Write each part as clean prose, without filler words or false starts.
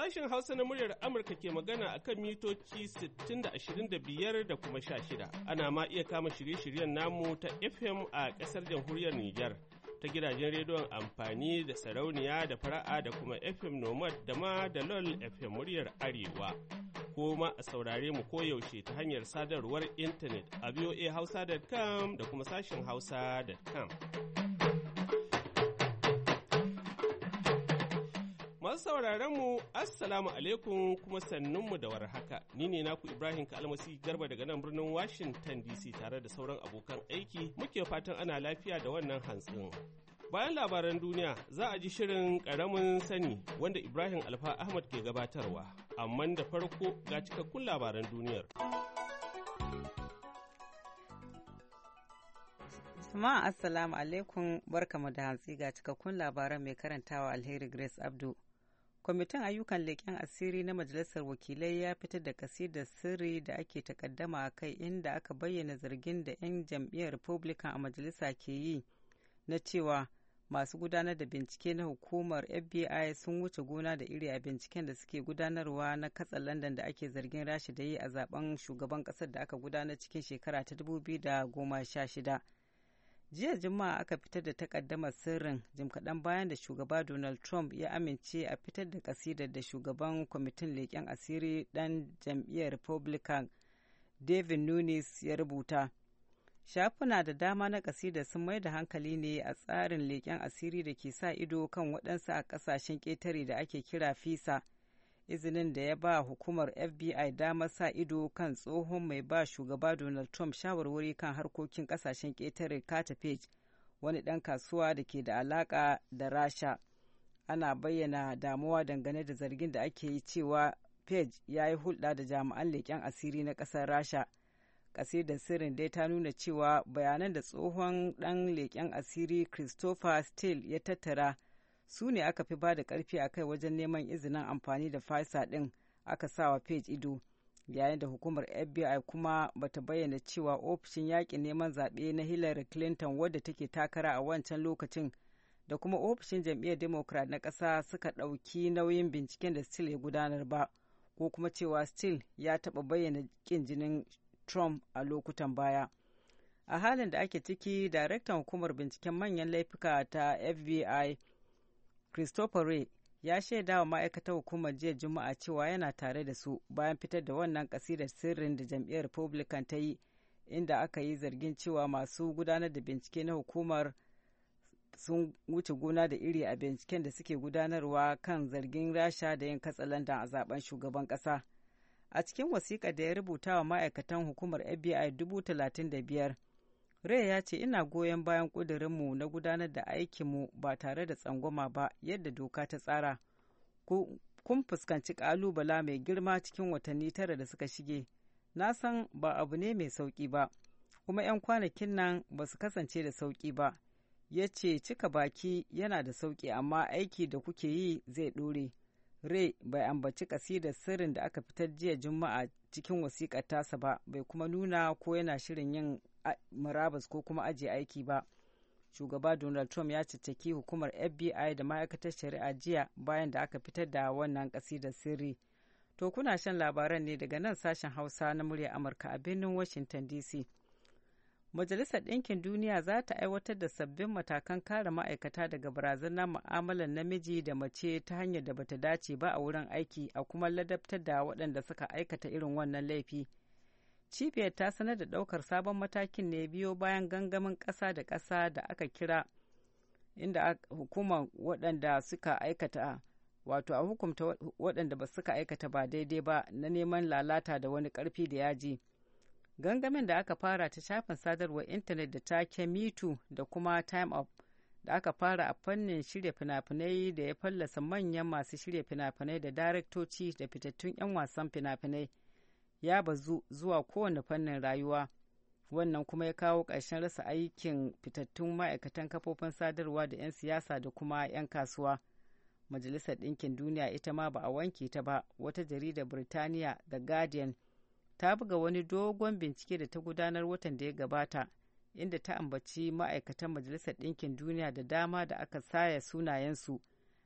Sashen Hausa na muryar Amurka ke magana a kan mitoci 60 da 25 da kuma 16. Ana ma iya kama shirye-shiryen namu ta FM a ƙasar jamhuriyar Nijar, ta gidajen rediyon amfani da sarauniya da fara'a da kuma FM Nomad da ma da LOL FM muryar Arewa. Ko ma a saurare mu koyaushe ta hanyar sadarwar intanet a voahausa.com da kuma sashen hausa.com. Masu sauraron mu Assalamu alaikum kuma sannunmu da warhaka. Ni ne naku Ibrahim Kalmasi Garba daga nan birnin Washington DC tare da sauran abokan aiki muke fatan ana lafiya da wannan hantsin. Bayan labaran duniya za a ji shirin ƙaramin sani wanda Ibrahim Alfa Ahmad ke gabatarwa, amma da farko ga cikakkun labaran duniyar. Jama'a Assalamu alaikum barkamu da hantsi ga cikakkun labaran mai karantawa Alheri Grace Abdu. Kwamitin ayyukan leƙen asiri na Majalisar Wakilai ya fitar da kasidar sirri da ake takaddama a kai inda aka bayyana zargin da 'yan jam'iyyar Republican a majalisa ke yi na cewa masu gudanar da bincike na hukumar FBI sun wuce gona da iri a binciken da suke gudanarwa na katsalandan da ake zargin Rasha da yi a zaben shugaban ƙasar da aka gudanar cikin shekara ta 2016. Jiya Juma'a aka fitar da takaddamar sirrin jim kaɗan bayan da shugaba Donald Trump ya amince a fitar da kasidar da shugaban kwamitin leƙen asiri ɗan jam'iyyar Republican David Nunes ya rubuta. Shafuna da dama na kasidar sun mai da hankali ne a tsarin leƙen asiri da ke sa ido kan waɗansu a ƙasashen ƙetare da ake kira FISA, izinin da ya ba hukumar FBI damar sa ido kan tsohon mai ba shugaba Donald Trump shawarwari kan harkokin kasashen ƙetare Carter Page, wani ɗan kasuwa da ke da alaƙa da Rasha. Ana bayyana damuwa dangane da zargin da ake yi cewa Page ya yi hulɗa da jami'an leƙen asiri na ƙasar Rasha. Ƙasidar sirrin dai ta nuna cewa bayanan da tsohon ɗan leƙen asiri Christopher Steele ya tattara su ne aka fi ba da ƙarfi a kai wajen neman izinin amfani da FISA ɗin aka sawa Page ido, yayin da hukumar FBI kuma bata bayyana cewa ofishin yaƙin neman zaɓe na Hillary Clinton wadda take takara a wancan lokacin da kuma ofishin jam'iyyar Democrat na ƙasa suka ɗauki nauyin binciken da Steele ya gudanar ba, ko kuma cewa Steele ya taɓa bayyana ƙin jinin Trump a lokutan baya. A halin da ake ciki, daraktan hukumar binciken manyan laifuka ta FBI Christopher Wray ya shaida wa ma'aikatar hukumar jiya Juma'a cewa yana tare da su bayan fitar da wannan kasidar sirrin da jam'iyyar Republican ta yi, inda aka yi zargin cewa masu gudanar da bincike na hukumar sun wuce gona da iri a binciken da suke gudanarwa kan zargin Rasha da yin katsalandan a zaben shugaban ƙasa. A cikin wasiƙa da ya rubuta wa ma'aikatan hukumar FBI 35,000, Ray ya ce ina goyon bayan ƙudurinmu na gudanar da aikinmu ba tare da tsangwama ba yadda doka ta tsara. Kun fuskanci ƙalubala mai girma cikin watanni 9 da suka shige. Na san ba abu ne mai sauƙi ba, kuma 'yan kwanakin nan ba su kasance da sauƙi ba. Ya ce cika baki yana da sauƙi amma aiki da kuke yi zai ɗore. Ray bai ambaci kasidar sirrin da aka fitar jiya Juma'a cikin wasiƙar tasa ba, bai kuma nuna ko yana shirin yin murabus ko kuma ajiye aiki ba. Shugaba Donald Trump ya cicciki hukumar FBI da ma'aikatar shari'a jiya bayan da aka fitar da wannan kasidar sirri. To kuna shan labaran ne daga nan sashen Hausa na murya Amurka a birnin Washington DC. Majalisar Ɗinkin Duniya za ta aiwatar da sabbin matakan kare ma'aikata daga barazanar mu'amalar namiji da mace ta hanyar da bata dace ba a wurin aiki, a kuma ladabtar da waɗanda suka aikata irin wannan laifi. Cibiyar ta sanar da ɗaukar sabon matakin ne biyo bayan gangamin ƙasa da ƙasa da aka kira inda hukumar waɗanda suka aikata wato a hukumta waɗanda ba suka aikata ba daidai ba na neman lalata da wani ƙarfi da yaji. Gangamin da aka fara ta shafin sadarwar intanet da take Me Too da kuma Time Up da aka fara a fannin shirya fina-finai da ya fallasa manyan masu shirya fina-finai da daraktoci da fitattun 'yan wasan fina-finai ya bazu zuwa kowane fannin rayuwa. Wannan kuma ya kawo ƙarshen rasa aikin fitattun ma'aikatan kafofin sadarwa da 'yan siyasa da kuma 'yan kasuwa. Majalisar Ɗinkin Duniya ita ma ba a wanke ta ba. Wata jaridar Birtaniya The Guardian ta buga wani dogon bincike da ta gudanar watan da ya gabata, inda ta ambaci ma'aikatan Majalisar Ɗinkin Duniya da dama da aka saya sunayensu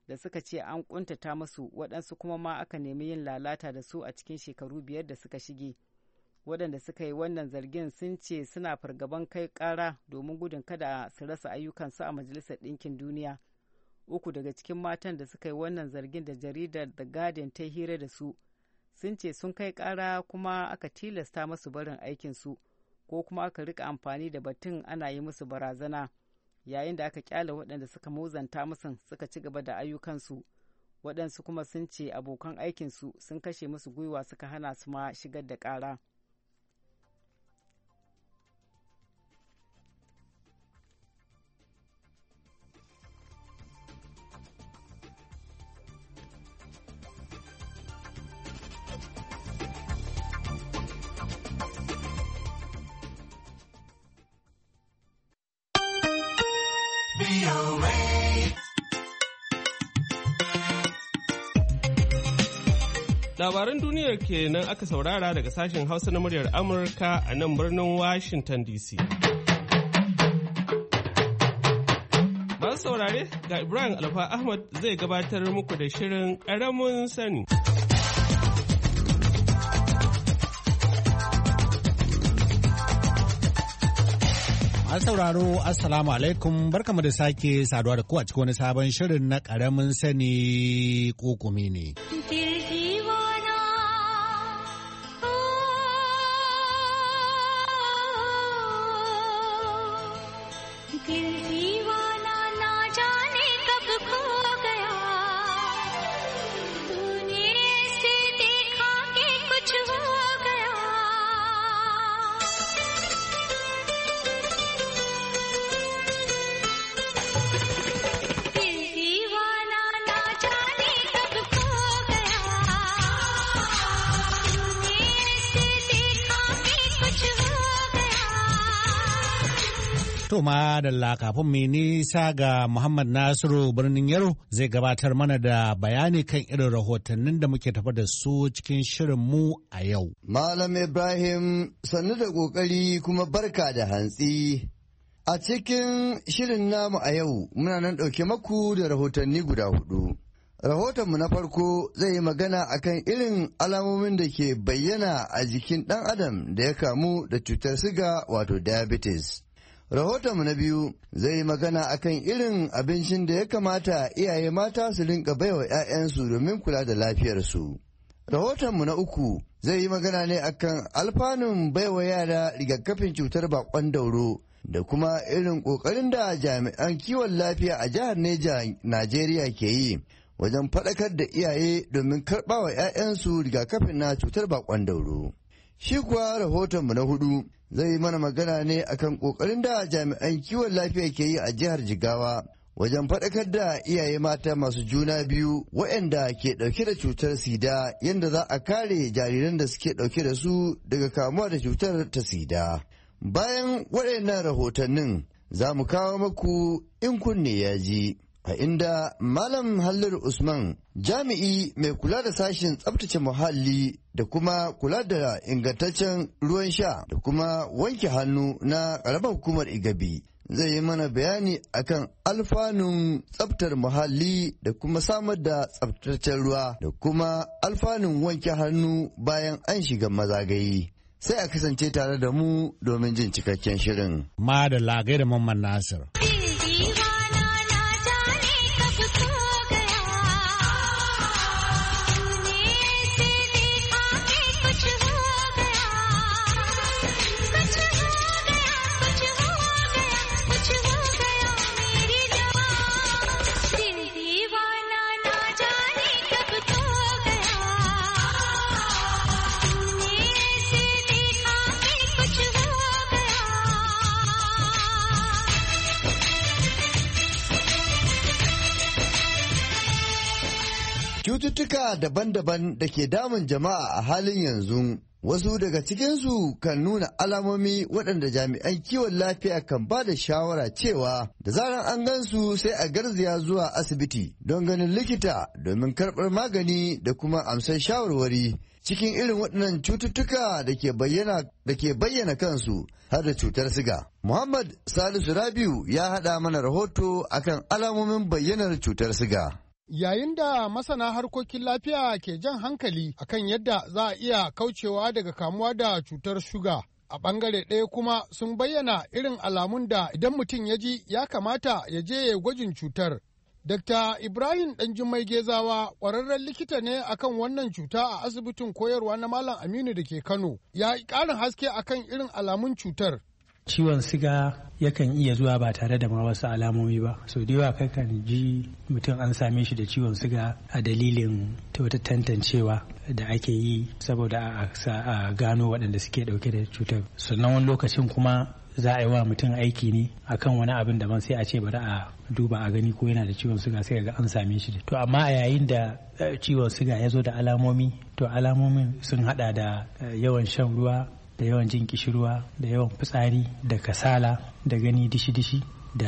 da suka ce an kuntata musu, waɗansu kuma ma aka nemi yin lalata da su a cikin shekaru 5 da suka shige. Waɗanda suka yi wannan zargin sun ce suna fargaban kai ƙara domin gudun kada su rasa ayyukansu a Majalisar Ɗinkin Duniya. 3 daga cikin matan da suka yi wannan zargin da jaridar The Guardian ta hira da su sun ce sun kai ƙara kuma aka tilasta masu barin aikinsu ko kuma aka rika amfani da batun ana yi musu barazana, yayin da aka kyale waɗanda suka muzanta musu suka ci gaba da ayyukansu. Waɗansu kuma sun ce abokan aikinsu sun kashe musu gwiwa suka hana su ma shigar da ƙara. Labaran duniyar kenan aka saurara daga sashen Hausa na muryar Amurka a nan birnin Washington DC. Masu saurare, ga Ibrahim Alfa Ahmad zai gabatar muku da shirin ƙaramin sani. Masu sauraro, Assalamu alaikum, barkamu da sake saduwa da ku a cikin wani sabon shirin na ƙaramin sani kokumi ne. To madalla, kafin mai nisa ga Muhammad Nasiru birnin Yaro zai gabatar mana da bayani kan irin rahotannin da muke tafa da su cikin shirin mu a yau. Malam Ibrahim, sannu da ƙoƙari kuma barka da hantsi. A cikin shirin namu a yau muna nan ɗauke maku da rahotanni guda 4. Rahotonmu na farko zai yi magana akan irin alamomin da ke bayyana a jikin ɗan adam da ya kamu da cutar siga wato diabetes. Rahotonmu na biyu zai yi magana akan irin abincin da ya kamata iyaye mata su rinka baiwa 'ya'yansu domin kula da lafiyarsu. Rahotonmu na uku zai yi magana ne akan alfanun baiwa yara rigakafin cutar bakon dauro da kuma irin ƙoƙarin da jami'an kiwon lafiya a jihar Neja, Najeriya ke yi wajen faɗakar da iyaye domin karɓawa 'ya'yansu rigakafin na cutar bakon dauro. Shi kuwa rahotonmu na hudu zai yi mana magana ne akan ƙoƙarin da jami'an kiwon lafiya ke yi a jihar Jigawa wajen faɗakar da iyaye mata masu juna biyu waɗanda ke ɗauke da cutar sida yadda za a kare jariran da suke ɗauke da su daga kamuwa da cutar ta sida. Bayan waɗannan rahotannin za mu kawo maku in kunne ya ji. A inda Malam Halliru Usman, jami'i mai kula da sashen tsabtace muhalli da kuma kula da ingantaccen ruwan sha da kuma wanke hannu na ƙaramar hukumar Igabi, zai yi mana bayani akan alfanun tsabtar muhalli da kuma samar da tsabtaccen ruwa da kuma alfanun wanke hannu bayan an shiga mazagayi. Sai a kasance tare da mu domin jin cikakken shirin. Ma da lagai da Mamman Nasir. Cututtuka daban-daban da ke damun jama'a a halin yanzu, wasu daga cikinsu kan nuna alamomi waɗanda jami'an kiwon lafiya kan ba da shawara cewa da zarar an gansu sai a garzaya zuwa asibiti don ganin likita domin karɓar magani da kuma amsar shawarwari cikin irin waɗannan cututtuka da ke bayyana kansu har da cutar siga. Muhammad Salisu Rabiu ya haɗa mana rahoto akan alamomin bayyanar cutar siga. Yayin da masana harkokin lafiya ke jan hankali akan yadda za a iya kaucewa daga kamuwa da cutar shuga, a ɓangare ɗaya kuma sun bayyana irin alamun da idan mutum ya ji ya kamata ya je ya gwajin cutar. Dr. Ibrahim Ɗanjumai Gezawa ƙwararren likita ne akan wannan cuta a asibitin koyarwa na Malam Aminu da ke Kano, ya yi ƙarin haske akan irin alamun cutar. Ciwon siga yakan iya zuwa ba tare da ma wasu alamomi ba. So da yawa kakan ji mutum an same shi da ciwon siga a dalilin wata tantancewa da ake yi saboda a gano waɗanda suke ɗauke da cutar. Sannan wani lokacin kuma za a yi wa mutum aiki ne akan wani abin daban sai a ce bari a duba a gani ko yana da ciwon siga sai ga an same shi. To amma a yayin da ciwon siga ya zo da alamomi, to alamomin sun hada da yawan shan ruwa, da yawan jin kishirwa, da yawan fitsari, da kasala, da gani dishi-dishi,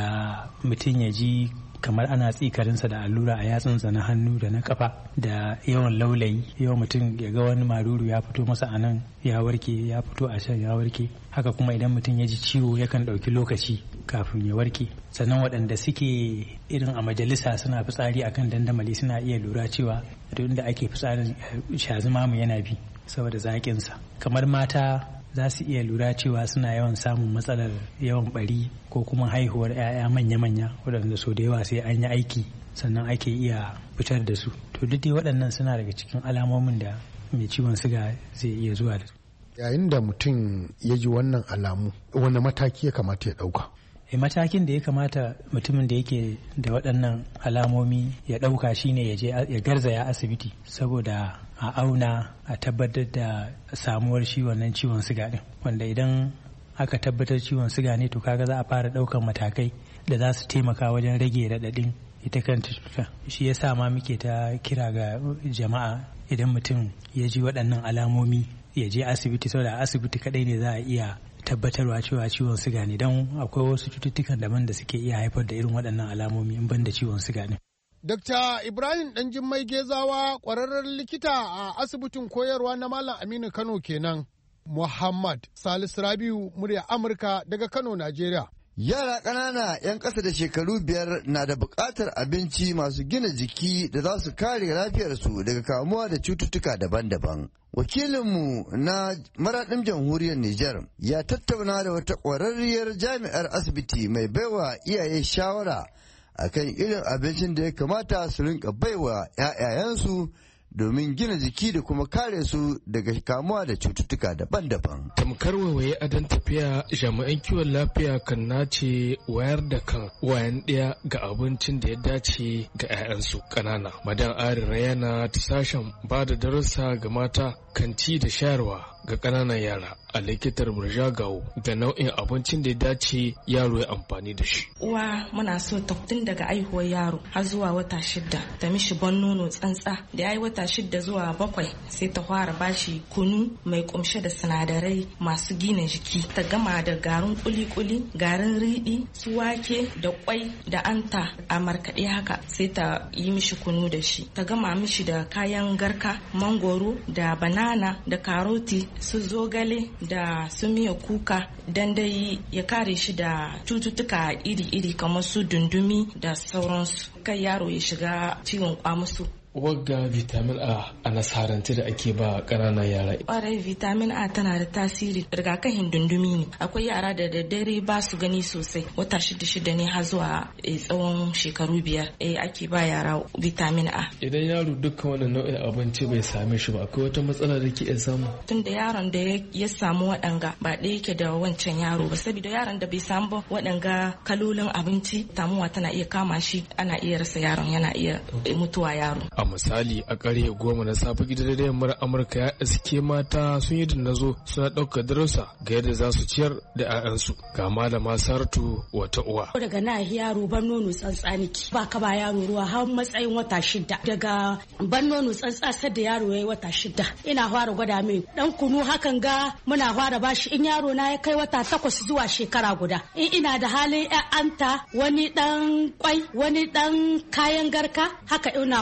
da mutum ya ji kamar ana tsikarinsa da allura a yatsunsa na hannu da na kafa, da yawan laulayi, yawan mutum ya ga wani maruru ya fito masa a nan ya warke, ya fito a can ya warke. Haka kuma idan mutum ya ji ciwo yakan ɗauki lokaci kafin ya warke. Sannan waɗanda suke irin a majalisa suna fitsari akan dandamali suna iya lura cewa duk da ake fitsarin shazimamu yana bi saboda zaƙinsa. Kamar mata za su iya lura cewa suna yawan samun matsalar yawan bari ko kuma haihuwar 'ya'ya manya-manya waɗanda so da yawa sai an yi aiki sannan ake iya fitar da su. To duk dai waɗannan suna daga cikin alamomin da mai ciwon siga zai iya zuwa da su. Yayin da mutum ya ji wannan alamu, wani mataki ya kamata ya ɗauka? Matakin da ya kamata mutumin da yake da waɗannan alamomi ya ɗauka shine ya garzaya asibiti saboda a auna a tabbatar da samuwar shi wannan ciwon siga din, wanda idan aka tabbatar ciwon siga ne to kaga za a fara ɗaukan matakai da za su taimaka wajen rage raɗaɗin ita kanta cuta. Shi yasa ma muke ta kira ga jama'a idan mutum ya ji waɗannan alamomi ya je asibiti, saboda asibiti kaɗai ne za a iya tabbatarwa cewa ciwon siga ne, don akwai wasu cututtukan daban da suke iya haifar da irin waɗannan alamomi in ban da ciwon siga ne. Dr. Ibrahim Ɗanjumai Gezawa ƙwararren likita a asibitin koyarwa na Malam Aminu Kano kenan. Muhammad Salisu Rabiu, murya Amurka daga Kano, Najeriya. Yara ƙanana 'yan ƙasa da shekaru 5 na da buƙatar abinci masu gina jiki da za su kare lafiyarsu daga kamuwa da cututtuka daban-daban. Wakilinmu na maraɗin jamhuriyar Nijar ya tattauna da wata ƙwararriyar jami'ar asibiti mai baiwa iyaye shawara akan irin abincin da ya kamata su rinka baiwa 'ya'yayensu domin gina jiki da kuma kare su daga kamuwa da cututtuka daban-daban. Tamkar waiwaye adon tafiya, jami'an kiwon lafiya kan nace wayar da kan wayan ɗaya ga abincin da ya dace ga 'ya'yansu ƙanana. Madan Ari Rayana ta sashen ba da darussa ga mata kanti da shayarwa ga ƙananan yara a likitar Murja Gawo da nau'in abincin da ya dace yaro ya amfani da shi. Uwa muna so ta tun daga aihuwar yaro har zuwa wata 6 ta mishi ban nono tsantsa, da ya yi wata 6 zuwa 7 sai ta fara bashi kunu mai kumshe da sinadarai masu gina jiki. Ta gama da garin kuli-kuli, garin riɗi, su wake da kwai da anta a markaɗe haka sai ta yi mishi kunu da shi. Ta gama mishi da kayan garka, mangoro da banana da karoti, su zogale da su miya kuka, dan dai ya kare shi da cututtuka iri-iri kamar su dundumi da sauransu, kai yaro ya shiga ciwon kwamusu. Wagga vitamin a nasarance da ake ba ƙananan yara. Ƙwarai vitamin A tana da tasiri, rigakafin dundumi ne. Akwai yara da daddare ba su gani sosai, wata 6 ne har zuwa tsawon shekaru 5 ake ba yara vitamin A. Idan yaro dukkan wannan nau'in abinci bai same shi ba, akwai wata matsala da ke iya samu? Tun da yaron da ya samu waɗanga ba ɗaya yake da wancan yaro ba, saboda yaron da bai samu ba waɗanga kalolin abinci, tamuwa tana iya kama shi, ana iya rasa yaron, yana iya mutuwa yaro. A misali a ƙarfe 10 na safe gidan da yammar Amurka ya iske mata sun yi dannazo suna ɗaukar darussa ga yadda za su ciyar da 'ya'yansu. Ga malama Saratu wata uwa. Daga na yaro ban nono tsantsa niki, ba ka ba yaro ruwa har matsayin wata 6. Daga ban nono tsantsa sai da yaro yayi wata 6 ina fara gwada mai dan kunu hakan ga muna fara bashi in yaro na ya kai wata 8 zuwa shekara guda. In ina da halin 'ya'yanta wani dan kwai wani dan kayan garka haka ina fara ba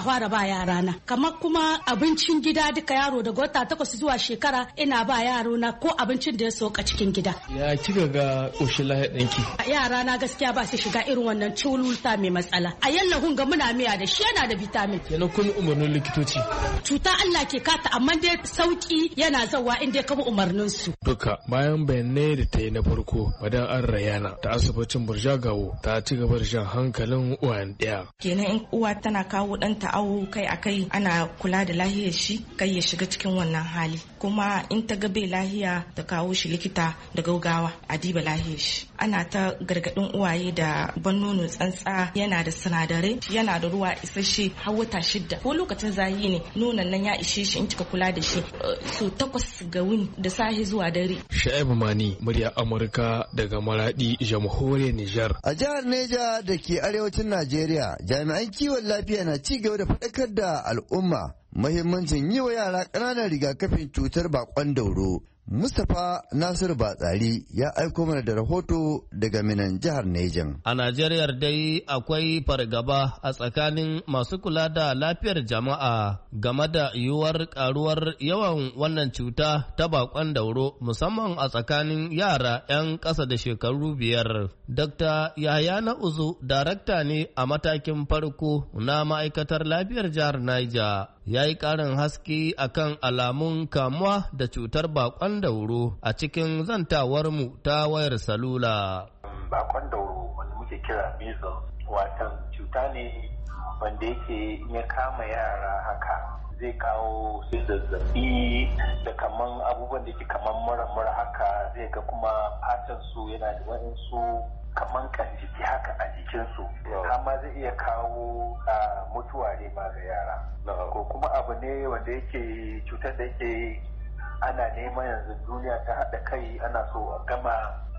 yara na. Kamar kuma abincin gida duka yaro daga wata 8 zuwa shekara ina ba yaro na ko abincin da ya soka cikin gida. Ya kika ga ƙoshin lahiyar ɗanki? Yara na gaskiya ba su shiga irin wannan ciwulta mai matsala. A yallahun ga muna miya da shi yana da vitamin. Yana kun umarnin likitoci. Cuta Allah ke kata amma dai sauki yana zawa in dai ka bi umarnin su. Duka bayan bayanai da ta yi na farko madan an rayana ta asibitin Burjagawo ta ci gaba da jan hankalin uwan ɗaya. Kenan in uwa tana kawo ɗanta awo kai a kai ana kula da lahiyar shi kai ya shiga cikin wannan hali. Kuma in ta ga bai lahiya ta kawo shi likita da gaugawa a diba lahiyar shi. Ana ta gargaɗin uwaye da ban nono tsantsa yana da sinadarai yana da ruwa isasshe har wata 6 ko lokacin zahi ne nonon nan ya ishe shi in kika kula da shi so 8 ga wuni da sahi zuwa dare. Sha'ibu Mani murya Amurka daga Maradi jamhuriyar Nijar. A jihar Neja da ke arewacin Najeriya jami'an kiwon lafiya na ci gaba da faɗakar da al'umma muhimmancin yi wa yara ƙananan rigakafin cutar bakon dauro. Mustapha Nasiru Batsari ya aiko mana da rahoto daga Minan jihar Nejan. A Najeriya dai akwai fargaba a tsakanin masu kula da lafiyar jama'a game da yiwuwar karuwar yawan wannan cuta ta bakon dauro musamman a tsakanin yara 'yan ƙasa da shekaru 5. Dr. Yahaya Uzu, darakta ne a matakin farko na ma'aikatar lafiyar jihar Niger. Ya yi ƙarin haske akan alamun kamuwa da cutar bakon dauro a cikin zantawarmu ta wayar salula. Bakon dauro wanda muke kira measles watan cuta ne wanda yake ya kama yara haka zai kawo sai zazzabi da kaman abubuwan da ke kaman mura haka zai ga kuma fatan su yana da waɗansu kaman kan jiki haka a jikinsu amma zai iya kawo mutuwa ne ma ga yara ko kuma abu ne wanda yake cutar da yake ana neman yanzu duniya ta haɗa kai ana so a gama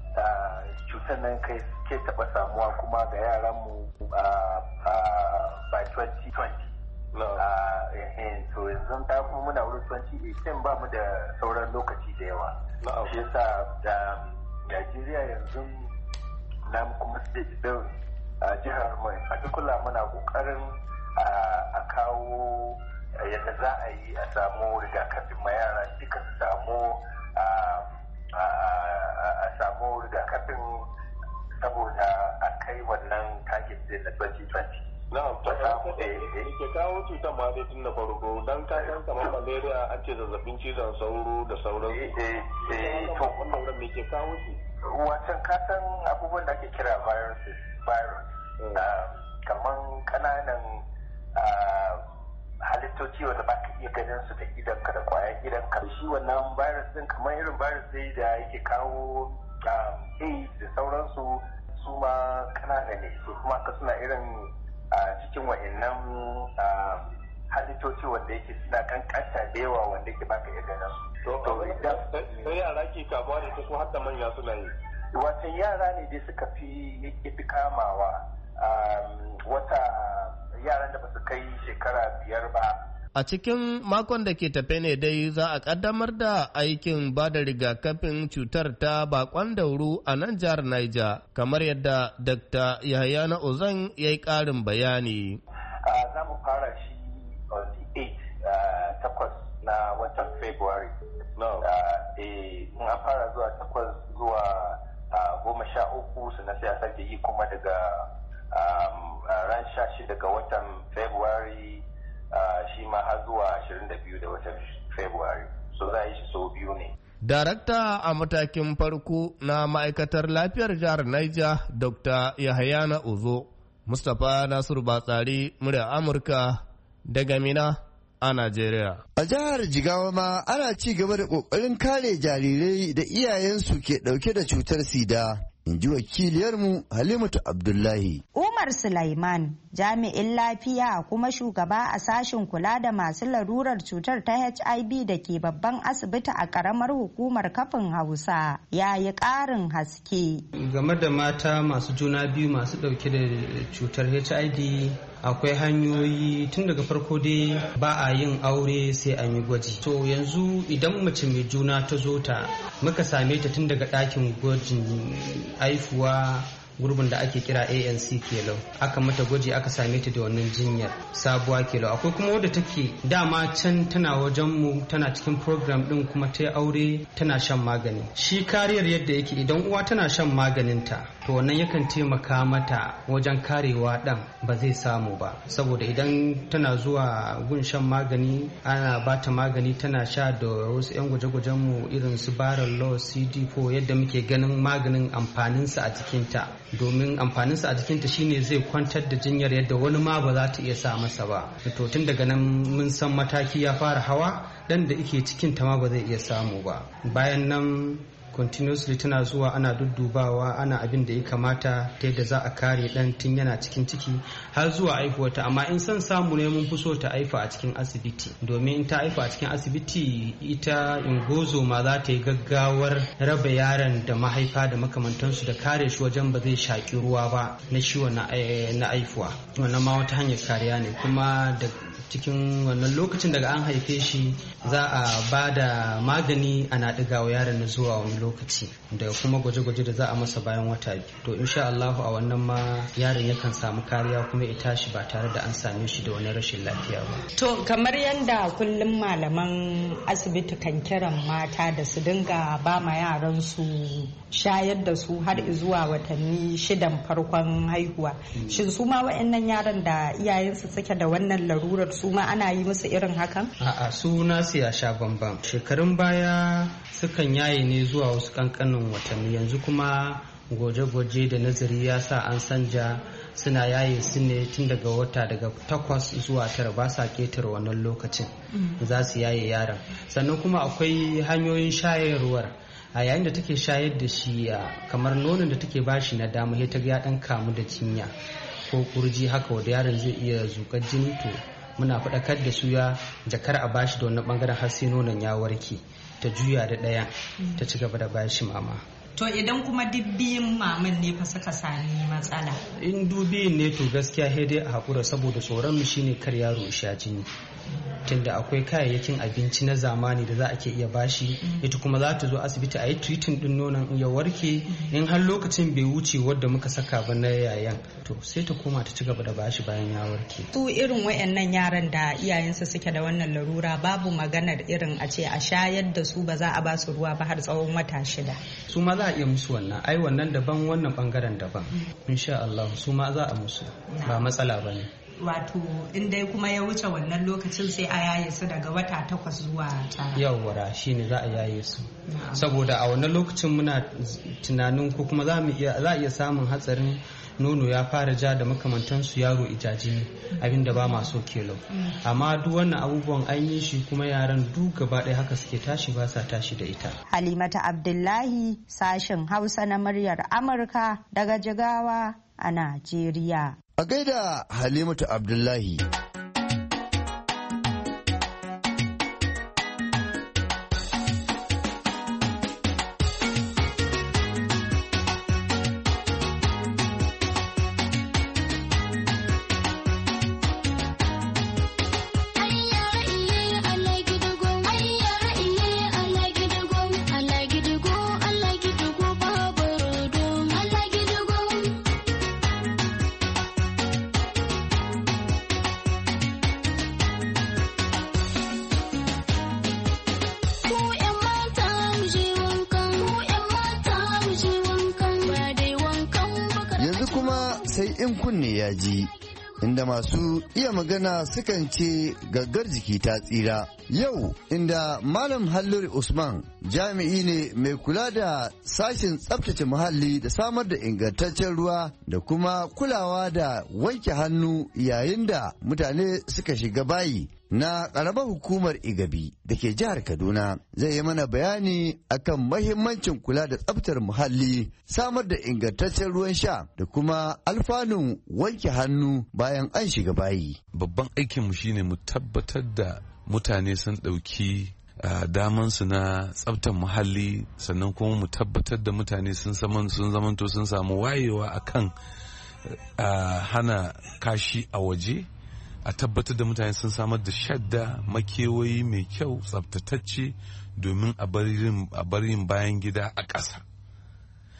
cutar nan kai ke taɓa samuwa kuma ga yaranmu by 2020 to yanzu ta kuma muna wurin 2018 ba mu da sauran lokaci da yawa shi yasa da Najeriya yanzu na kuma state din jihar mai particular muna kokarin a kawo yadda za a yi a samu rigakafin ma yara duka su samu a samu rigakafin saboda a kai wannan target din na 2020. ke kawo cutar ma dai tun da farko don kayan kamar malaria an ce zazzabin cizon sauro da sauransu. To wannan me ke kawo shi? Wacan kasan abubuwan da ake kira virus kamar kananan halittoci wanda ba ka iya ganin su da idanka da kwayan idanka. Shi wannan virus din kamar irin virus dai da yake kawo AIDS da sauransu su ma kanana ne su kuma ka suna irin cikin wa'annan halittoci wanda yake suna kankanta da yawa wanda yake baka iya ganin su. Sai yara ke kamuwa da su har da manya suna yi. Wata yara ne dai suka fi kamawa wata yaran da ba su kai shekara 5 ba. A cikin makon da ke tafe ne dai za a kaddamar da aikin ba da rigakafin cutar ta bakon dauro a nan jihar Niger, kamar yadda Dr. Yahaya Uzan ya yi ƙarin bayani. Za mu fara shi on the 8 na watan February. Mun an fara zuwa 8 zuwa 13 sannan sai a sake yi kuma daga ran 16 ga watan February shi ma har zuwa 22 da watan February. So za a yi shi sau biyu ne. Darakta a matakin farko na ma'aikatar lafiyar jihar Niger, Dr. Yahaya Uzo, Mustapha Nasiru Batsari, murya Amurka daga Mina a Najeriya. A jihar Jigawa ma ana ci gaba da ƙoƙarin kare jarirai da iyayensu ke ɗauke da cutar sida. In ji wakiliyarmu Halimatu Abdullahi. Umar Sulaiman, jami'in lafiya kuma shugaba a sashen kula da masu larurar cutar ta HIV da ke babban asibiti a ƙaramar hukumar kafin Hausa, ya yi ƙarin haske. Game da mata masu juna biyu masu ɗauke da cutar HIV, akwai hanyoyi tun daga farko dai ba a yin aure sai an yi gwaji. To yanzu idan mace mai juna ta zo ta muka same ta tun daga ɗakin gwajin haifuwa gurbin da ake kira ANC kelau, aka mata gwaji aka same ta da wannan jinyar sabuwa kelau. Akwai kuma wadda take dama can tana wajen mu tana cikin program din kuma ta aure tana shan magani. Shi kariyar yadda yake idan uwa tana shan maganinta to wannan yakan taimaka mata wajen karewa dan ba zai samu ba, saboda idan tana zuwa gun shan magani ana bata magani tana sha da wasu 'yan gwaje-gwajen mu irin su Barallo, CD4, yadda muke ganin maganin amfaninsa a jikinta, domin amfaninsa a jikinta shine zai kwantar da jinyar yadda wani ma ba za ta iya sa masa ba. To tun daga nan mun san mataki ya fara hawa, dan da ike cikin ta ma ba zai iya samu ba. Bayan nan continuously tana zuwa ana duddubawa, ana abin da ya kamata ta yadda za a kare dan tun yana cikin ciki har zuwa aihuwarta. Amma in son samu ne mun fi so ta aifa a cikin asibiti, domin in ta aifa a cikin asibiti ita ingozo ma za ta yi gaggawar raba yaron da mahaifa da makamantansu da kare shi wajen ba zai shaki ruwa ba na ciwon na aifuwa. Wannan ma wata hanyar kariya ne. Kuma da cikin wannan lokacin daga an haife shi za a ba da magani ana ɗigawa yaron na zuwa wani lokaci da kuma gwaje-gwaje da za a masa bayan wata biyu. To insha Allah a wannan ma yaron yakan samu kariya kuma ya tashi ba tare da an same shi da wani rashin lafiya ba. To kamar yadda kullum malaman asibiti kan kiran mata da su dinga ba ma yaran su shayar da su har zuwa watanni 6 farkon haihuwa. Shin su ma waɗannan yaran da iyayensu suke da wannan larurar su ma ana yi musu irin hakan? A'a, su nasu ya sha bambam. Shekarun baya sukan yaye ne zuwa wasu kankanin watanni, yanzu kuma gwaje-gwaje da nazari ya sa an sanja suna yaye su ne tun daga wata daga 8 zuwa 9, ba sa ketare wannan lokacin za su yaye yaron. Sannan kuma akwai hanyoyin shayarwar. A yayin da take shayar da shi kamar nonon da take bashi na dama ya ta ya dan kamu da cinya ko kurji haka wanda yaron zai iya zukar jini, to muna faɗakar da su ya jakar a bashi da wannan bangaren har sai nonon ya warke ta juya da ɗaya ta ci gaba da bashi mama. To idan kuma dubbiyin maman ne fa suka sami matsala? In dubiyin ne to gaskiya sai dai a haƙura, saboda tsoron mu shine kar yaro ya sha jini. Tunda akwai kayayyakin abinci na zamani da za a ke iya bashi, ita kuma za ta zo asibiti a yi treating din nonon ya warke. In har lokacin bai wuce wadda muka saka ba na yayan, to sai ta koma ta ci gaba da bashi bayan ya warke. Su irin wayannan yaran da iyayensu suke da wannan larura babu maganar irin a ce a shayar da su ba za a ba su ruwa ba har tsawon wata 6. Su ma za a iya musu wannan, ai wannan daban wannan bangaren daban. Insha Allah su ma za a musu, ba matsala bane. Wato in dai kuma ya wuce wannan lokacin sai a yaye su daga wata 8 zuwa 9. Yawwa shine za a yaye su, saboda a wannan lokacin muna tunanin ko kuma za a iya samun hatsarin nono ya fara ja da makamantansu, yaro ijajini, abinda ba ma so kelo. Amma duk wannan abubuwan an yi shi kuma yaran duk gaba ɗaya haka suke tashi, ba sa tashi da ita. Halimata Abdullahi, sashen Hausa na muryar Amurka daga Jigawa a Najeriya. A gaida Halimatu Abdullahi. Sai in kunne ya ji, inda masu iya magana sukan ce gaggar jiki ta tsira. Yau inda Malam Halluri Usman jami'i ne mai kula da sashen tsaftace muhalli da samar da ingantaccen ruwa da kuma kulawa da wanke hannu yayin da mutane suka shiga bayi na ƙaramar hukumar Igabi da ke jihar Kaduna, zai yi mana bayani akan mahimmancin kula da tsaftar muhalli, samar da ingantaccen ruwan sha da kuma alfanun wanke hannu bayan an shiga bayi. Babban aikinmu shine mu tabbatar da mutane sun ɗauki damansu na tsaftar muhalli, sannan kuma mu tabbatar da mutane sun zamanto sun samu wayewa akan hana kashi a waje, a tabbatar da mutane sun samar da shadda makewayi mai kyau tsaftatacce domin a bar yin bayan gida a ƙasa.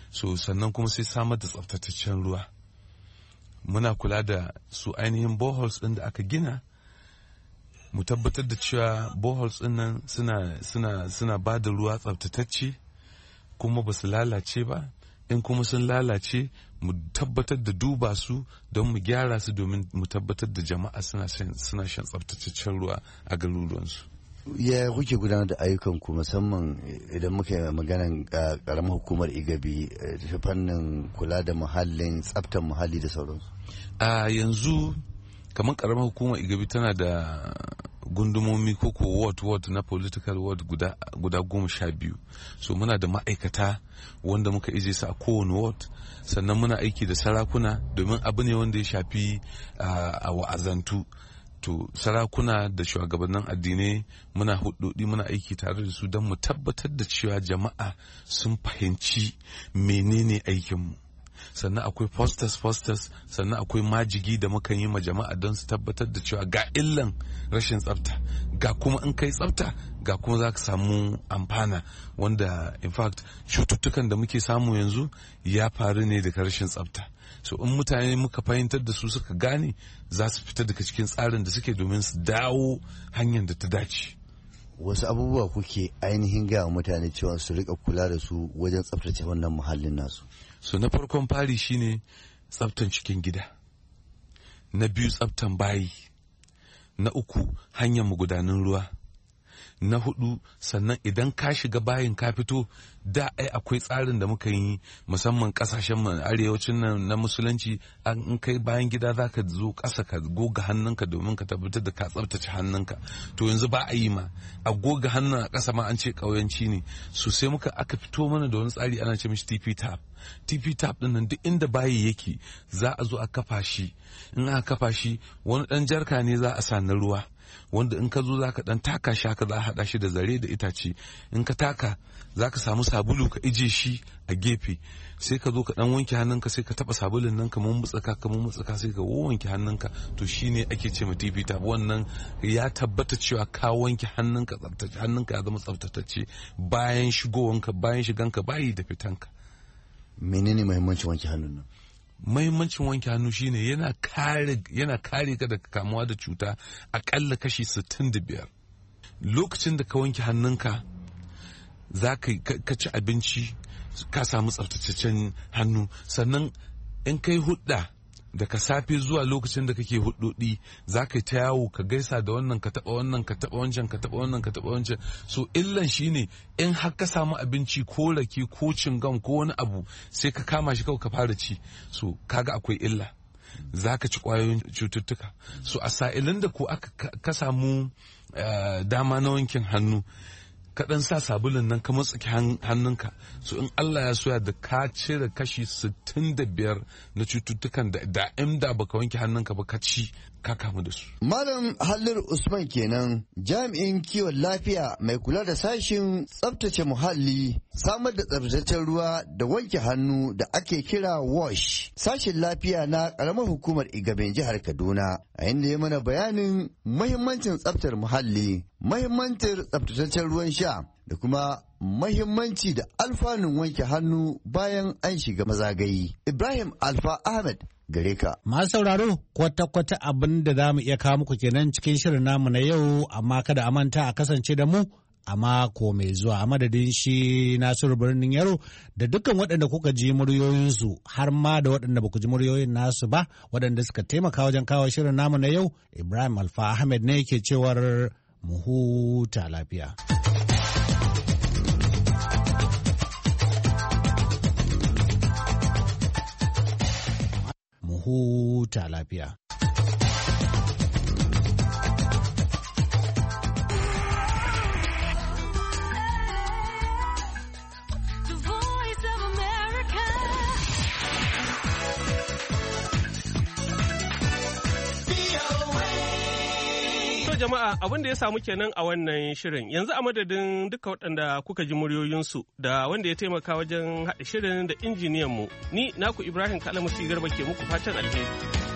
so sannan kuma sai samar da tsaftataccen ruwa. Muna kula da su ainihin boreholes ɗin da aka gina, mu tabbatar da cewa boreholes ɗin nan suna ba da ruwa tsaftatacce kuma ba su lalace ba. In kuma sun lalace, mu tabbatar da duba su don mu gyara su domin mu tabbatar da jama'a suna shan tsaftataccen ruwa a garuruwansu. Ya kuke gudanar da ayyukanku musamman idan muka yi maganan karamar hukumar Igabi ta fannin kula da muhallin, tsaftar muhalli da sauransu? A yanzu kamar karamar hukumar Igabi tana da gundumomi ko ward na political ward guda 12. So muna da ma'aikata wanda muka ije su a kowane ward, sannan muna aiki da sarakuna domin abu ne wanda ya shafi a wa'azantu. To sarakuna da shugabannin addinai muna hudodi, muna aiki tare da su don mu tabbatar da cewa jama'a sun fahimci menene aikinmu. Sannan akwai posters, sannan akwai majigi da muka yi ma jama'a don su tabbatar da cewa ga illan rashin tsafta, ga kuma in kai tsafta ga kuma za ka samu amfana, wanda in fact cututtukan da muke samu yanzu ya faru ne daga rashin tsafta. So in mutane muka fahimtar da su suka gane, za su fita daga cikin tsarin da suke domin su dawo hanyar da ta dace. Wasu abubuwa kuke ainihin ga mutane cewa su rika kula da su wajen tsaftace wannan muhallin nasu? So na farkon fari shine tsaftan cikin gida, na biyu tsaftan bayi, na uku hanyar magudanan ruwa, na hudu sannan idan ka shiga bayin ka fito, da akwai tsarin da muka yi musamman kasashen arewacin nan na musulunci, in kai bayan gida za ka zo ƙasa ka goga hannunka domin ka tabbatar da ka tsaftace hannunka. To yanzu ba a yi ma, a goga hannun a ƙasa ma an ce ƙauyanci ne. So sai aka fito mana da wani tsari ana ce mishi TP tap. TP tap din nan duk inda bayi yake za a zo a kafa shi, in aka kafa shi wani ɗan jarka ne za a sa na ruwa, wanda in ka zo za ka ɗan taka shi haka za a haɗa shi da zare da itace. In ka taka za ka samu sabulu ka ije shi a gefe, sai ka zo ka ɗan wanke hannunka, sai ka taɓa sabulun nan ka mummutsaka sai ka wanke hannunka. To shine ake ce ma TP tap. Wannan ya tabbata cewa ka wanke hannunka ya zama tsaftatacce bayan shiganka bayi da fitanka. Menene muhimmancin wanke hannun nan? Mahimmancin wanke hannu shine yana kare ka daga kamuwa da cuta akalla kashi 65. Lokacin da ka wanke hannunka za ka ci abinci, ka samu tsaftataccen hannu. Sannan in kai hudda daga safe zuwa lokacin da kake hudodi, za ka ta yawo ka gaisa da wannan, ka taba wannan, ka taba wancan, ka taba wannan, ka taba wancan. So illan shine in har ka samu abinci ko rake ko cingam ko wani abu, sai ka kama shi kawai ka fara ci, so kaga akwai illa, za ka ci kwayoyin cututtuka. So a sa'ilin da ko ka samu dama na wankin hannu, ka ɗan sa sabulun nan ka matsaki hannunka, so in Allah ya soya da ka cire kashi 65 na cututtukan da da baka wanke hannunka ba ka ci, ka kamu da su. Malam Hallir Usman kenan, jami'in kiwon lafiya mai kula da sashin tsaftace muhalli, samar da tsaftataccen ruwa da wanke hannu da ake kira wash, sashin lafiya na karamar hukumar Igaben jihar Kaduna, a inda ya mana bayanin mahimmancin tsaftar muhalli, mahimmancin tsaftataccen ruwan sha da kuma mahimmanci da alfanun wanke hannu bayan an shiga mazagayi. Ibrahim Alfa Ahmed gare ka. Masu sauraro, kwata-kwata abin da za mu iya kawo muku kenan cikin shirin namu na yau, amma kada a manta a kasance da mu a mako mai zuwa. A madadin shi Nasiru Birnin Yaro da dukkan waɗanda kuka ji muryoyinsu, har ma da waɗanda ba ku ji muryoyin nasu ba, waɗanda suka taimaka wajen kawo shirin namu na yau, Ibrahim Alfa Ahmed ne ke cewar mu huta lafiya. Huta lafiya. Jama'a abin da ya samu kenan a wannan shirin, yanzu a madadin duka waɗanda kuka ji muryoyinsu da wanda ya taimaka wajen haɗa shirin da injiniyanmu, ni naku Ibrahim Kalamusi Garba ke muku fatan alheri.